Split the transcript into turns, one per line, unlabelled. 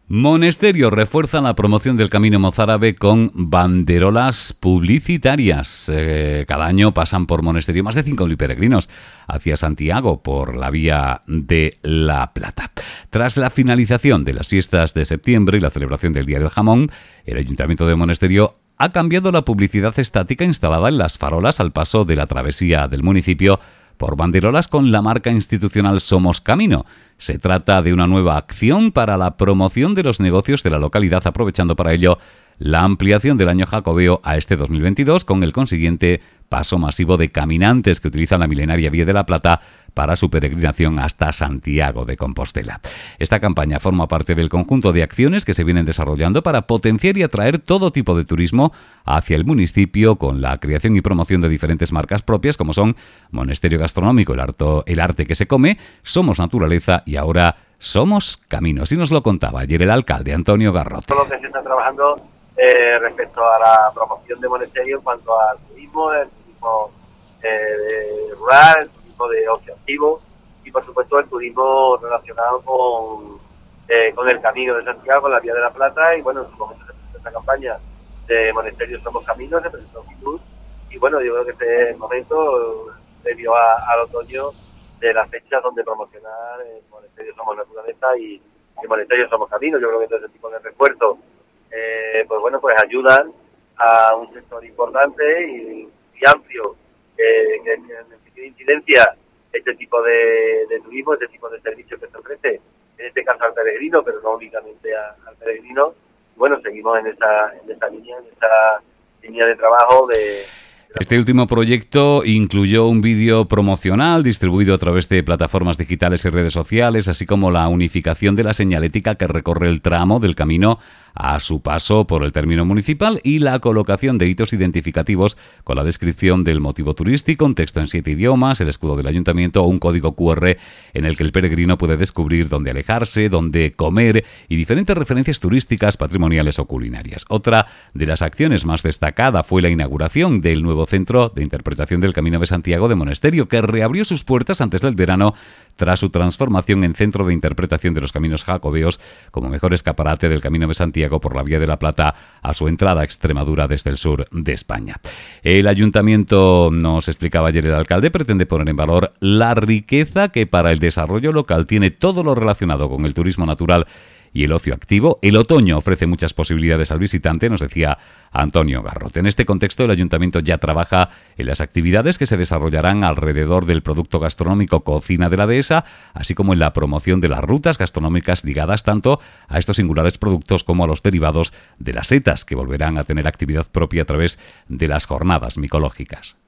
Monesterio refuerza la promoción del Camino Mozárabe con banderolas publicitarias. Cada año pasan por Monesterio más de 5.000 peregrinos hacia Santiago por la Vía de la Plata. Tras la finalización de las fiestas de septiembre y la celebración del Día del Jamón, el Ayuntamiento de Monesterio ha cambiado la publicidad estática instalada en las farolas al paso de la travesía del municipio por banderolas con la marca institucional Somos Camino. Se trata de una nueva acción para la promoción de los negocios de la localidad, aprovechando para ello la ampliación del año jacobeo a este 2022, con el consiguiente paso masivo de caminantes que utilizan la milenaria Vía de la Plata para su peregrinación hasta Santiago de Compostela. Esta campaña forma parte del conjunto de acciones que se vienen desarrollando para potenciar y atraer todo tipo de turismo hacia el municipio, con la creación y promoción de diferentes marcas propias como son Monesterio Gastronómico, el arte que se come, Somos Naturaleza y ahora Somos Caminos. Y nos lo contaba ayer el alcalde Antonio Garrote.
Todo lo que se está trabajando respecto a la promoción de Monesterio en cuanto al turismo, el turismo rural, el turismo de ocio activo y por supuesto el turismo relacionado con el Camino de Santiago, con la Vía de la Plata. Y bueno, en su momento se presentó esta campaña de Monesterio Somos Caminos, se presentó Fitur, y bueno, yo creo que este es el momento previo al otoño de las fechas donde promocionar Monesterio Somos Naturaleza y Monesterio Somos Caminos. Yo creo que todo ese tipo de refuerzos pues ayudan a un sector importante y amplio que tiene incidencia este tipo de turismo, este tipo de servicios que se ofrece, en este caso al peregrino, pero no únicamente al peregrino. Bueno, seguimos en esa línea de trabajo de...
Este último proyecto incluyó un vídeo promocional distribuido a través de plataformas digitales y redes sociales, así como la unificación de la señalética que recorre el tramo del camino a su paso por el término municipal y la colocación de hitos identificativos con la descripción del motivo turístico, un texto en 7 idiomas, el escudo del ayuntamiento o un código QR en el que el peregrino puede descubrir dónde alejarse, dónde comer y diferentes referencias turísticas, patrimoniales o culinarias. Otra de las acciones más destacada fue la inauguración del nuevo Centro de Interpretación del Camino de Santiago de Monesterio, que reabrió sus puertas antes del verano tras su transformación en Centro de Interpretación de los Caminos Jacobeos como mejor escaparate del Camino de Santiago por la Vía de la Plata a su entrada a Extremadura desde el sur de España. El ayuntamiento, nos explicaba ayer el alcalde, pretende poner en valor la riqueza que para el desarrollo local tiene todo lo relacionado con el turismo natural y el ocio activo. El otoño ofrece muchas posibilidades al visitante, nos decía Antonio Garrote. En este contexto, el ayuntamiento ya trabaja en las actividades que se desarrollarán alrededor del producto gastronómico Cocina de la Dehesa, así como en la promoción de las rutas gastronómicas ligadas tanto a estos singulares productos como a los derivados de las setas, que volverán a tener actividad propia a través de las jornadas micológicas.